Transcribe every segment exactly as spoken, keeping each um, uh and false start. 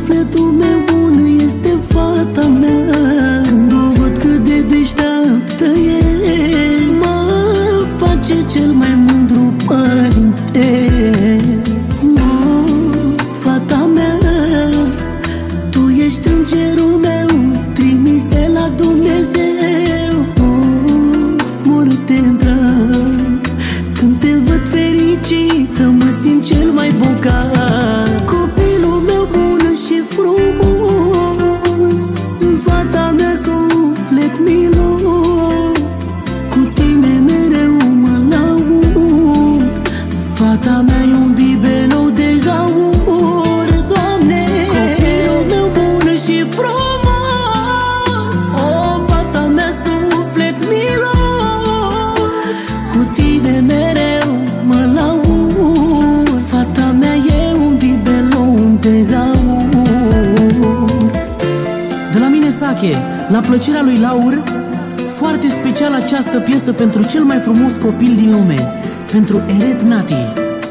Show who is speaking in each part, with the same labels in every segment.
Speaker 1: sufletul meu bun este fata mea. Când o văd cât de deșteaptă e, mă face cel mai mândru părinte. Oh, fata mea, tu ești îngerul meu, trimis de la Dumnezeu. Of, mor de drag, când te văd fericită, mă simt cel mai bogat. Copilul meu bun și frumos, fata mea, suflet milos, cu tine mereu mă laud. Fata mea e un bibelou de gaur, Doamne. Copilul meu bun și frumos, o, fata mea, suflet milos, cu tine mereu mă laud. Fata mea e un bibelou de gaur.
Speaker 2: De la mine, Sache, la plăcerea lui Laur, foarte special această piesă pentru cel mai frumos copil din lume, pentru Eret Nati.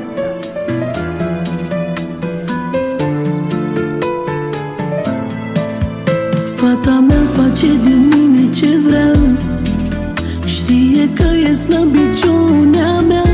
Speaker 1: Fata mea face din mine ce vrea, știe că e slăbiciunea mea.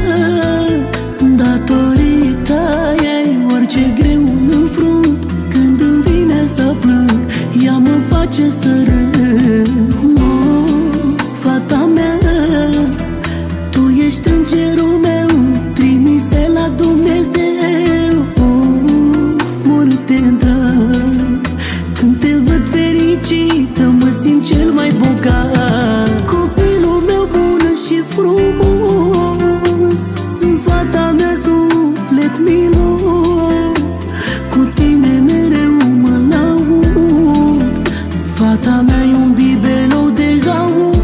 Speaker 1: Datorită ei orice greu îmi înfrunt, când îmi vine să plâng, ea mă face să râd. Oh, fata mea, tu ești îngerul meu, trimis de la Dumnezeu. Of, mor de drag, când te văd fericită, mă simt cel mai bogat. Copilul meu bun și frumos, fata mea, suflet milos, cu tine mereu mă laud. Fata mea e un bibelou de gaur.